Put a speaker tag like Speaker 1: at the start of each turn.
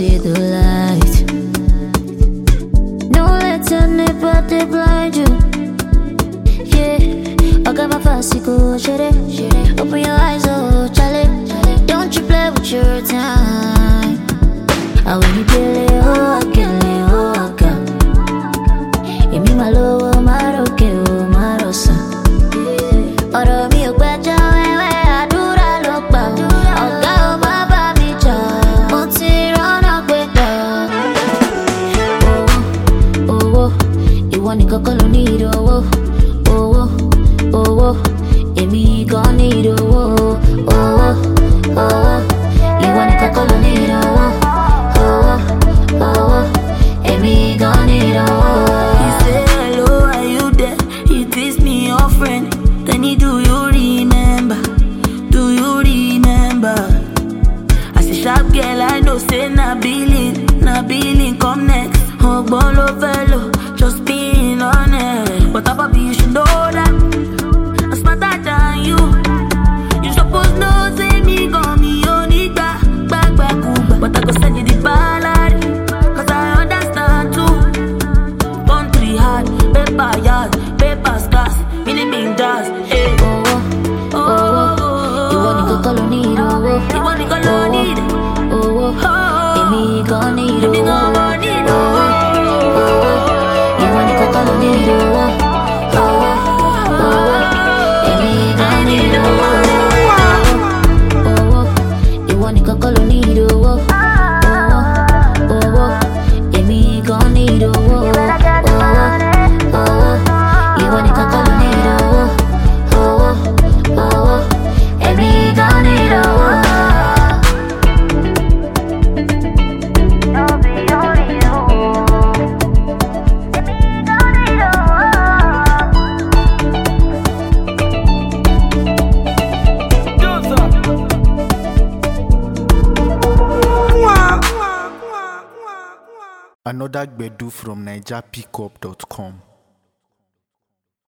Speaker 1: see the light. Don't let anybody blind you. Yeah, I got my fascicle, open your eyes, oh Charlie. Don't you play with your time. I when you kill it, oh I kill it, oh I can. You mean my low, my roke, oh my rosa. Ọ̀rọ̀ mi ò gbẹ́jọ́ wẹ́wẹ́ àdúrà ló gbà ó. Ọ̀gá ò má bá mi jà, mo ti rọ́nà gbégbá. Owó, ìwọ nìkan kọ́ ló ní owó. Owó, èmi gan ní owó. Owó, ìwọ nìkan kọ́ ló ní owó. Owó, èmi gan ní owó.
Speaker 2: He say hello, are you there? He kiss me, your friend. Then he do you remember? Do you remember? As a sharp girl, I know say na billing, come next. Ogbolo fellow, just being honest. But Papa, you should know that I'm smarter than you. You suppose know say me gon' me only back, but I go send you the ballad, 'cause I understand too. Country hard, paper yard, paper scars, mini big jazz.
Speaker 1: Ìwọ nìkan kọ́ ló ní owó.
Speaker 2: Ìwọ nìkan ló need
Speaker 1: owó. Èmi gan ní owó. Ìwọ nìkan kọ́ ló ní owó. Èmi gan ní owó. Ìwọ nìkan kọ́ ló ní owó. Èmi gan ní owó. Ìwọ nìkan kọ́ ló ní owó. Èmi gan ní owó.
Speaker 3: Another Gbedu from NigerPickup.com.